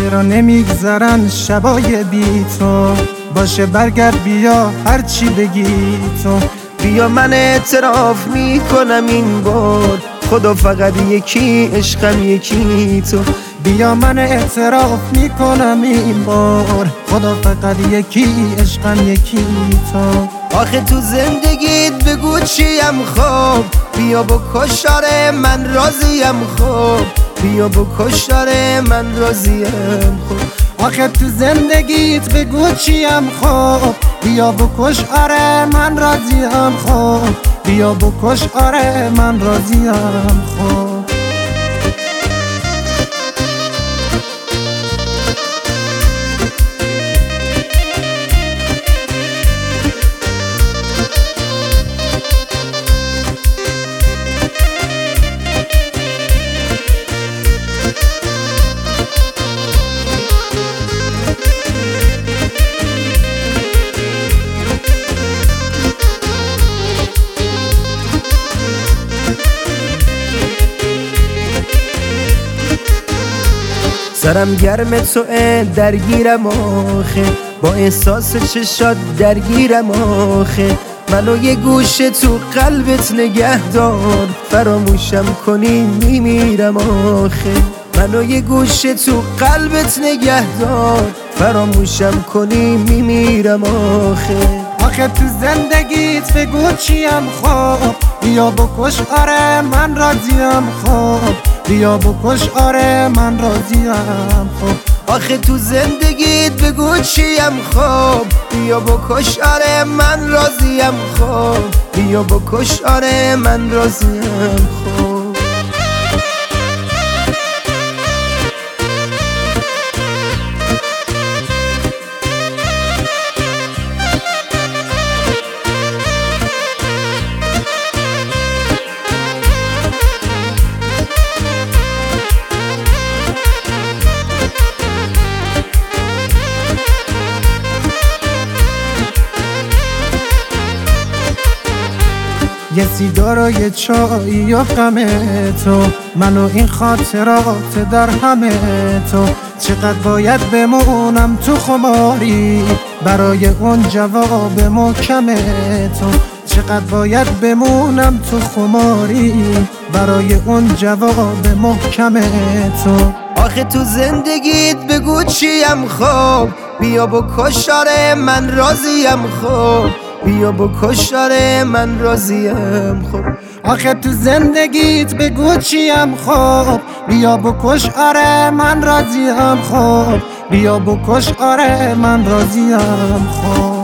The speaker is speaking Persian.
چرا نمیگذرن شبای بی تو؟ باشه برگرد بیا هرچی بگی تو. بیا من اعتراف میکنم این بار، خدا فقط یکی عشقم یکی تو. بیا من اعتراف میکنم این بار، خدا فقط یکی عشقم یکی تو. آخه تو زندگیت بگو چیم خوب، بیا بکش آره من راضیم خوب، بیا بکش آره من راضیم خوب. آخه تو زندگیت بگو چیم خوب، بیا بکش آره من راضیم خوب، بیا بکش آره من راضیم خوب. سرم گرم توه درگیرم آخه، با احساس چشات درگیرم آخه. منو یه گوشه تو قلبت نگه دار، فراموشم کنی میمیرم آخه. منو یه گوشه تو قلبت نگه دار، فراموشم کنی میمیرم آخه. آخه تو زندگیت بگو چیم خوب، بیا بکش آره من راضیم خوب، بیا بکش آره من راضیم خوب. آخه تو زندگیت بگو چیم خوب، بیا بکش آره من راضیم خوب، بیا بکش آره من راضیم خوب. یه سیگار و یه چای و غم تو، من و این خاطرات در همه تو. چقدر باید بمونم تو خماری برای اون جواب محکم تو؟ چقدر باید بمونم تو خماری برای اون جواب محکم تو؟ آخه تو زندگیت بگو چیم خوب، بیا بکش آره من راضیم خوب، بیا بکش آره من راضیم خوب. آخه تو زندگیت بگو چیم خوب، بیا بکش آره من راضیم خوب، بیا بکش آره من راضیم خوب.